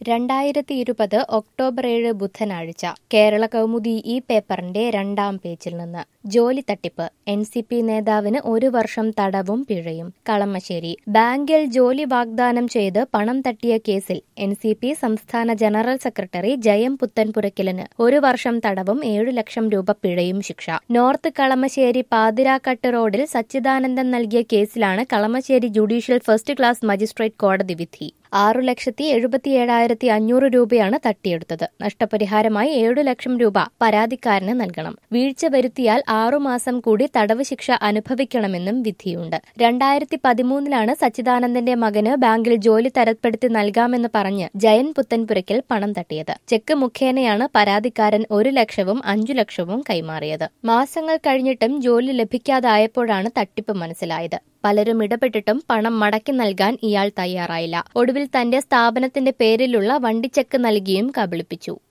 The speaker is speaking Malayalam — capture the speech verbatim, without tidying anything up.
രണ്ടായിരത്തി ഇരുപത് ഒക്ടോബർ ഏഴ് ബുധനാഴ്ച കേരള കൗമുദി ഈ പേപ്പറിന്റെ രണ്ടാം പേജിൽ നിന്ന് ജോലി തട്ടിപ്പ് എൻ സി പി നേതാവിന് ഒരു വർഷം തടവും പിഴയും. കളമശ്ശേരി ബാങ്കിൽ ജോലി വാഗ്ദാനം ചെയ്ത് പണം തട്ടിയ കേസിൽ എൻ സി പി സംസ്ഥാന ജനറൽ സെക്രട്ടറി ജയം പുത്തൻപുരയ്ക്കലിന് ഒരു വർഷം തടവും ഏഴു ലക്ഷം രൂപ പിഴയും ശിക്ഷ. നോർത്ത് കളമശ്ശേരി പാതിരാക്കട്ട് റോഡിൽ സച്ചിദാനന്ദൻ നൽകിയ കേസിലാണ് Kalamassery judicial first class magistrate കോടതി വിധി. ആറു ലക്ഷത്തി എഴുപത്തിയേഴായിരത്തി അഞ്ഞൂറ് രൂപയാണ് തട്ടിയെടുത്തത്. നഷ്ടപരിഹാരമായി ഏഴു ലക്ഷം രൂപ പരാതിക്കാരന് നൽകണം. വീഴ്ച വരുത്തിയാൽ ആറുമാസം കൂടി തടവ് ശിക്ഷ അനുഭവിക്കണമെന്നും വിധിയുണ്ട്. രണ്ടായിരത്തി പതിമൂന്നിലാണ് സച്ചിദാനന്ദന്റെ മകന് ബാങ്കിൽ ജോലി തരപ്പെടുത്തി നൽകാമെന്ന് പറഞ്ഞ് ജയൻ പുത്തൻപുരയ്ക്കൽ പണം തട്ടിയത്. ചെക്ക് മുഖേനയാണ് പരാതിക്കാരൻ ഒരു ലക്ഷവും അഞ്ചു ലക്ഷവും കൈമാറിയത്. മാസങ്ങൾ കഴിഞ്ഞിട്ടും ജോലി ലഭിക്കാതായപ്പോഴാണ് തട്ടിപ്പ് മനസ്സിലായത്. പലരും ഇടപെട്ടിട്ടും പണം മടക്കി നൽകാൻ ഇയാൾ തയ്യാറായില്ല. ഒടുവിൽ തന്റെ സ്ഥാപനത്തിന്റെ പേരിലുള്ള വണ്ടിച്ചെക്ക് നൽകിയും കബളിപ്പിച്ചു.